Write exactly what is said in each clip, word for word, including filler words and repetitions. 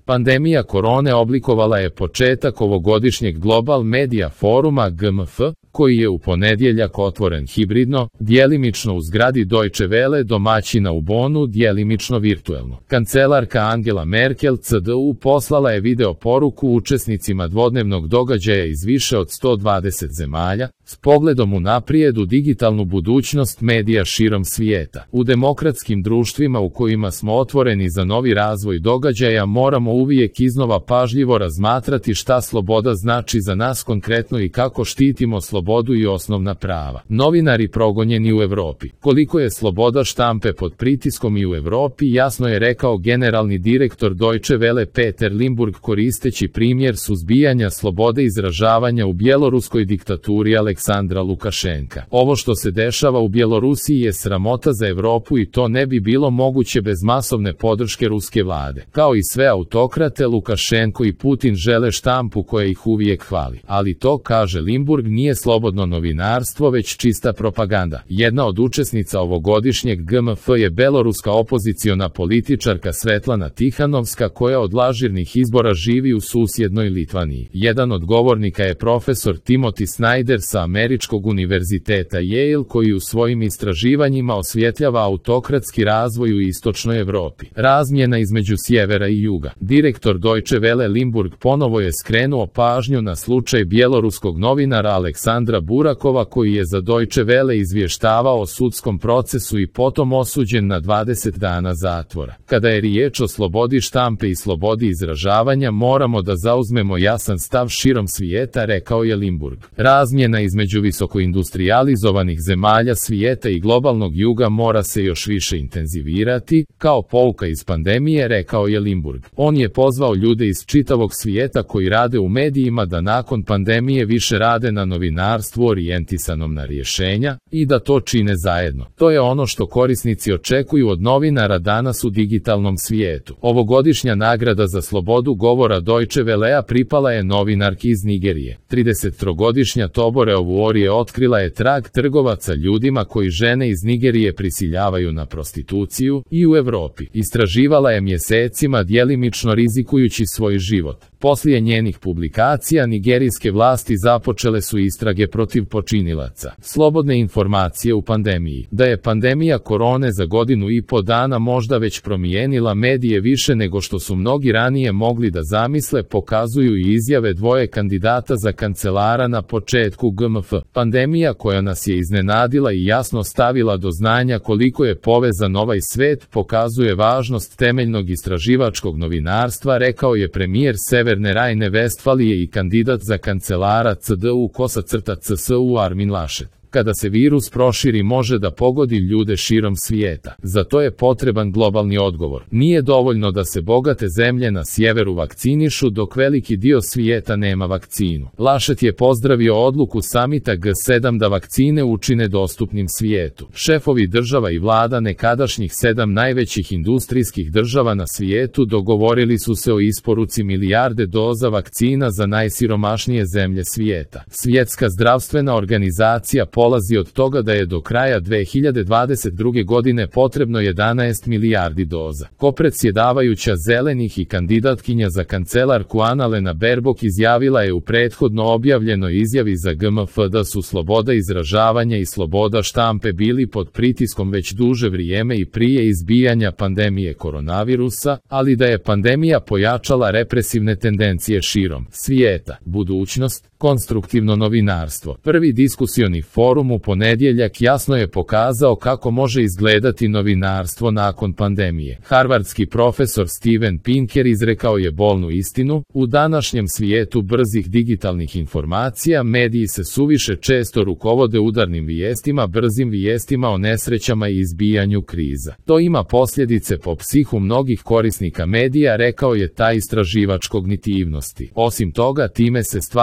Pandemija korone oblikovala je početak ovogodišnjeg Global Media Foruma G M F, koji je u ponedjeljak otvoren hibridno, djelimično u zgradi Deutsche Welle domaćina u Bonu, djelimično virtuelno. Kancelarka Angela Merkel C D U poslala je video poruku učesnicima dvodnevnog događaja iz više od sto dvadeset zemalja, s pogledom unaprijed u digitalnu budućnost medija širom svijeta. U demokratskim društvima u kojima smo otvoreni za novi razvoj događaja moramo uvijek iznova pažljivo razmatrati šta sloboda znači za nas konkretno i kako štitimo slobodu i osnovna prava. Novinari progonjeni u Europi. Koliko je sloboda štampe pod pritiskom i u Europi, jasno je rekao generalni direktor Deutsche Welle Peter Limburg koristeći primjer suzbijanja slobode izražavanja u bjeloruskoj diktaturi Aleksandra Lukašenka. Ovo što se dešava u Bjelorusiji je sramota za Europu i to ne bi bilo moguće bez masovne podrške ruske vlade. Kao i sve autokrate, Lukašenko i Putin žele štampu koja ih uvijek hvali. Ali to, kaže Limburg, nije slobodno novinarstvo, već čista propaganda. Jedna od učesnica ovogodišnjeg G M F je beloruska opoziciona političarka Svetlana Tihanovska koja od lažirnih izbora živi u susjednoj Litvaniji. Jedan od govornika je profesor Timothy Snyder sa Američkog univerziteta Yale koji u svojim istraživanjima osvjetljava autokratski razvoj u istočnoj Europi. Razmjena između sjevera i juga. Direktor Deutsche Welle Limburg ponovo je skrenuo pažnju na slučaj bjeloruskog novinara Aleksandra Burakova koji je za Deutsche Welle izvještavao o sudskom procesu i potom osuđen na dvadeset dana zatvora. Kada je riječ o slobodi štampe i slobodi izražavanja, moramo da zauzmemo jasan stav širom svijeta, rekao je Limburg. Razmjena između visokoindustrializovanih zemalja svijeta i globalnog juga mora se još više intenzivirati, kao pouka iz pandemije, rekao je Limburg. On je pozvao ljude iz čitavog svijeta koji rade u medijima da nakon pandemije više rade na novinarstvu orijentisanom na rješenja i da to čine zajedno. To je ono što korisnici očekuju od novinara danas u digitalnom svijetu. Ovogodišnja nagrada za slobodu govora Deutsche Wellea pripala je novinarki iz Nigerije. tridesettrogodišnja Tobore Ovuori otkrila je trag trgovaca ljudima koji žene iz Nigerije prisiljavaju na prostituciju i u Europi. Istraživala je mjesecima djelimično rizikujući svoj život. Poslije njenih publikacija nigerijske vlasti započele su istrage protiv počinilaca. Slobodne informacije u pandemiji. Da je pandemija korone za godinu i po dana možda već promijenila medije više nego što su mnogi ranije mogli da zamisle, pokazuju i izjave dvoje kandidata za kancelara na početku G M F. Pandemija koja nas je iznenadila i jasno stavila do znanja koliko je povezan ovaj svet pokazuje važnost temeljnog istraživačkog novinarstva, rekao je premijer Severne Rajne-Vestfalije i kandidat za kancelara C D U kosa crta C S U Armin Laschet. Kada se virus proširi može da pogodi ljude širom svijeta. Za to je potreban globalni odgovor. Nije dovoljno da se bogate zemlje na sjeveru vakcinišu dok veliki dio svijeta nema vakcinu. Laschet je pozdravio odluku samita G sedam da vakcine učine dostupnim svijetu. Šefovi država i vlada nekadašnjih sedam najvećih industrijskih država na svijetu dogovorili su se o isporuci milijarde doza vakcina za najsiromašnije zemlje svijeta. Svjetska zdravstvena organizacija polazi od toga da je do kraja dve hiljade dvadeset druge. godine potrebno jedanaest milijardi doza. Kopredsjedavajuća Zelenih i kandidatkinja za kancelarku Annalena Baerbock izjavila je u prethodno objavljenoj izjavi za G M F da su sloboda izražavanja i sloboda štampe bili pod pritiskom već duže vrijeme i prije izbijanja pandemije koronavirusa, ali da je pandemija pojačala represivne tendencije širom svijeta. Budućnost, konstruktivno novinarstvo. Prvi diskusioni forum u ponedjeljak jasno je pokazao kako može izgledati novinarstvo nakon pandemije. Harvardski profesor Steven Pinker izrekao je bolnu istinu: u današnjem svijetu brzih digitalnih informacija mediji se suviše često rukovode udarnim vijestima, brzim vijestima o nesrećama i izbijanju kriza. To ima posljedice po psihu mnogih korisnika medija, rekao je taj istraživač kognitivnosti. Osim toga, time se stvara pogrešna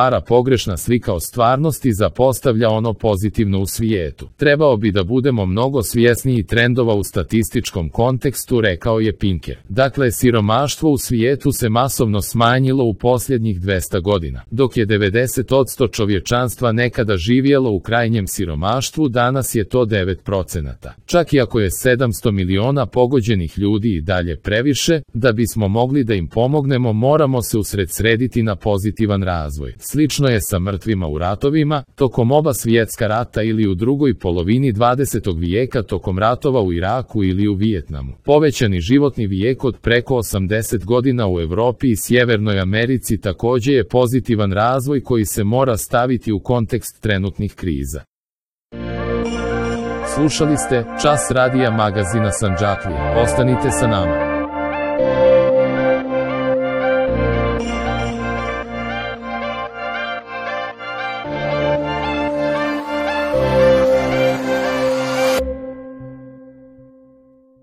pogrešna slika o stvarnosti zapostavlja ono pozitivno u svijetu. Trebao bi da budemo mnogo svjesniji trendova u statističkom kontekstu, rekao je Pinker. Dakle, siromaštvo u svijetu se masovno smanjilo u posljednjih dvesta godina. Dok je devedeset posto čovječanstva nekada živjelo u krajnjem siromaštvu, danas je to devet procenata. Čak i ako je sedamsto miliona pogođenih ljudi i dalje previše, da bismo mogli da im pomognemo, moramo se usredsrediti na pozitivan razvoj. Slično je sa mrtvima u ratovima, tokom oba svjetska rata ili u drugoj polovini dvadesetog vijeka tokom ratova u Iraku ili u Vijetnamu. Povećani životni vijek od preko osamdeset godina u Evropi i Sjevernoj Americi također je pozitivan razvoj koji se mora staviti u kontekst trenutnih kriza. Slušali ste Čas radija magazina Sandžaklija. Ostanite sa nama.